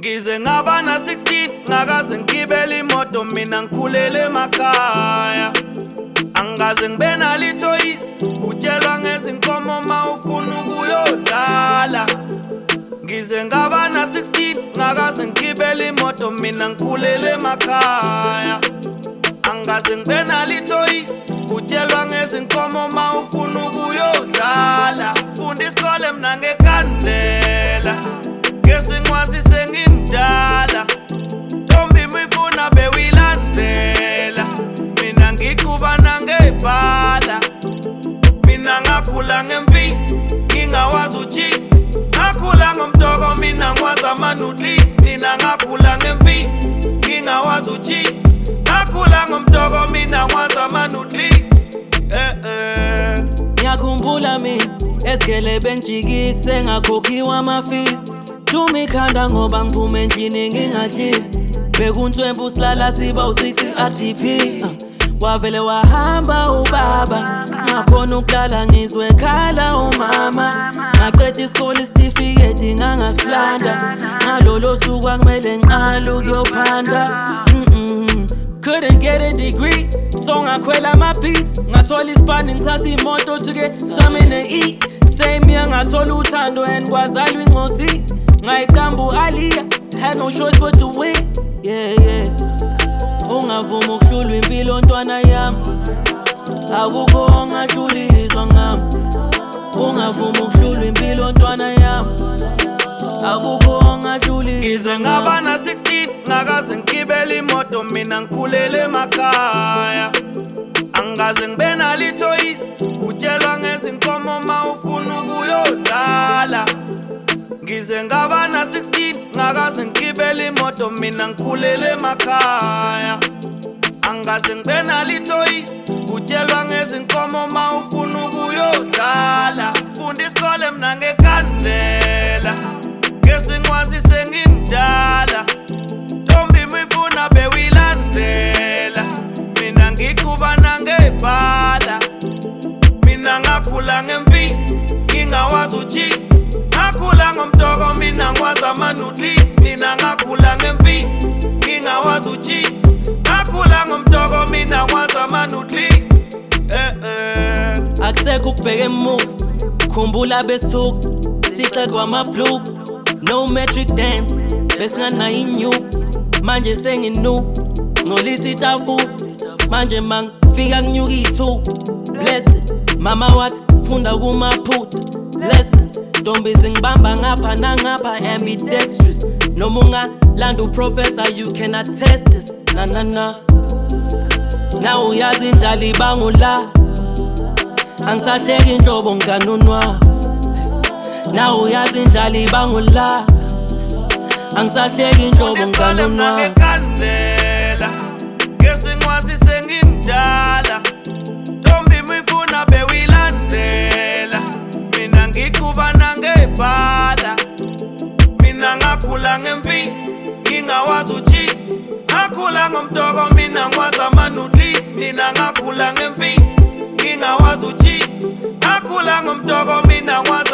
Ngize ngaba na 16 ngakaze ngigibele imoto mina ngikhulele emakhaya. Angaze ngibe nalithoyisi utshelwa ngezinkomo mawufuna ukuyodlala. Ngize ngaba na 16 ngakaze ngigibele imoto mina ngikhulele emakhaya. Angaze ngibe nalithoyisi utshelwa ngezinkomo mawufuna ukuyodlala. Funda isikole mina ngekhandlela ngesingwazi sengimdala. Ntombi mifuna bewilandela mina ngikuba nangebhala. Mina ngakhula ngempi ngingawazi ucheese. Ngakhula ngomdoko mina ngwazi ama-noodles. Mina ngakhula ngempi ngingawazi ucheese. Ngakhula ngomdoko mina ngwazi ama-noodles. Ngiyakhumbula mina esigele benjikise ngakhokhiwa ama-fees. Tumikhanda ngoba ngiphume endlini ngingadlile. Bekuntwempu silala siba u-6 RDP. Wavele wahamba ubaba ngakhona ukulala ngizwe khala umama. Ngaqeda isikole isitifiketi ngangasilanda. Ngalolo suku akumele ngiqale ukuyophanda. Couldn't get a degree, so ngakhwela ama-beats. Ngathola isipani ngithatha imoto to get something to eat. Same year ngathola uthando and kwazalwa ingosi. Ngayiqamba u-Aliyah, had no choice but to win. Yeah. Ungavuma ukuhlulwa impilo ntwana yami. Akukho ongahlulizwa ngami. Ungavuma ukuhlulwa impilo ntwana yami. Akukho ongahlulizwa. Ngize ngaba na 16 ngakaze ngigibele imoto mina ngikhulele emakhaya. Angaze ngibe nalithoyisi utshelwa ngezinkomo mawufuna ukuyodlala. Ngize ngaba na 16 ngakaze ngigibele imoto mina ngikhulele emakhaya. Angaze ngibe nalithoyisi utshelwa ngezinkomo mawufuna ukuyodlala. Funda isikole mina ngekhandlela ngesingwazi sengimdala. Ntombi mifuna bewilandela mina ngikuba nangebhala. Mina ngakhula ngempi ngingawazi ucheese. Ngakhula ngomdoko mina ngwazi ama-noodles. Mina ngakhula ngempi ngingawazi ucheese. Ngakhula ngomdoko mina ngwazi ama-noodles. Akusekho ukubheka emuva, khumbula besuku sihle kwama-blue. No metric dance, besinganayo inyuku. Manje senginu ngolisa itafu. Manje mangifika kunyuka i2. Blessed, mama wathi funda kumaphutha. Lessons, ntombi zingibamba ngapha nangapha ambidextrous. Noma ungalanda uprofessor you can attest this. Na now uyazi indlala ibangula. Angisahleki inhlobo ngikanunwa. Now uyazi indlala ibangula. Angisahleki inhlobo ngikanunwa. Ngesingwazi sengimdala. Ntombi mifuna bewilandela mina ngikuba nangebhala. Mina ngakhula ngempi ngingawazi ucheese. Ngakhula ngomdoko mina ngwazi ama-noodles. Mina ngakhula ngempi ngingawazi ucheese. Ngakhula ngomdoko mina ngwazi